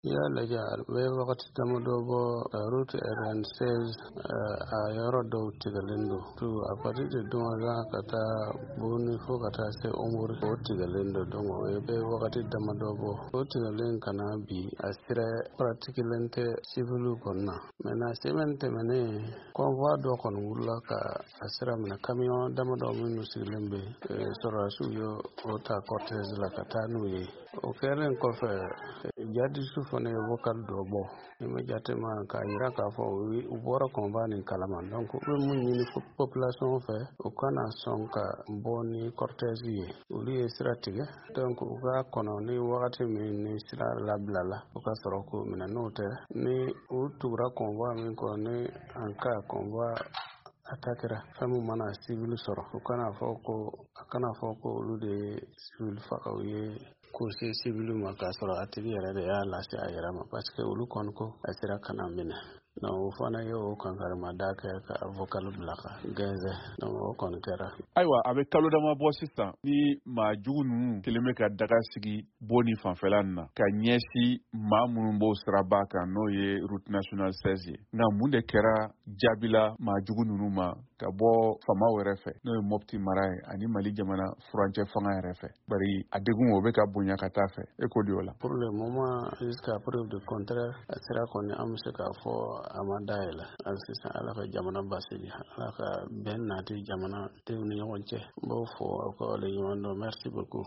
ya laja we wakati tamadobo route RN16 a yoro do Tigalindo to a partir de donga kata boni fo kata se umur o Tigalindo dongo we be wakati tamadobo o Tigalin kana bi asire practicalmente civil konna mena semente mene konva do kon wulla ka asira mena camion damado minu silembe sora suyo o ta cortez la kata nuye o keren ko fe jadi su fane vocal dobo me jate ma ka ira ka fo ubora kombani kalaman donc be mun ni population fe o kana son ka boni cortez yi uli stratégie donc ga kono ni wakati ni sira lablala o ka soro ko mina note ni utura konva min ko ni anka konva atakira famu mana civil soro o kana foko ulu de civil fakawiye ko se civil ma ka soro atiri yara da ya lasi a yara ma parce que ulu kon ko asira kana mina no fana yo kankar ma da ka vocal blaka geze no kon kera aiwa a bɛ kalo dama bɔ sisan ni maa jugu ninnu kelen bɛ ka daga sigi bonni fanfɛla na ka ɲɛsi maa minnu b'o siraba kan n'o ye route nationale 16 ye nka mun de kɛra jaabila maa jugu ninnu ma ka bɔ famaw yɛrɛ fɛ n'o ye Mopti mara ye ani Mali jamana furancɛ fanga yɛrɛ fɛ bari a degun o bɛ ka bonya ka taa fɛ e ko di o la. Pour le moment jusqu'à preuve du contraire asira kɔni an bɛ se k'a fɔ a ma dayɛlɛ hali sisan ala ka jamana basigi ala ka bɛn nati jamana denw ni ɲɔgɔn cɛ n b'o fɔ aw ka waleɲuman dɔn merci beaucoup.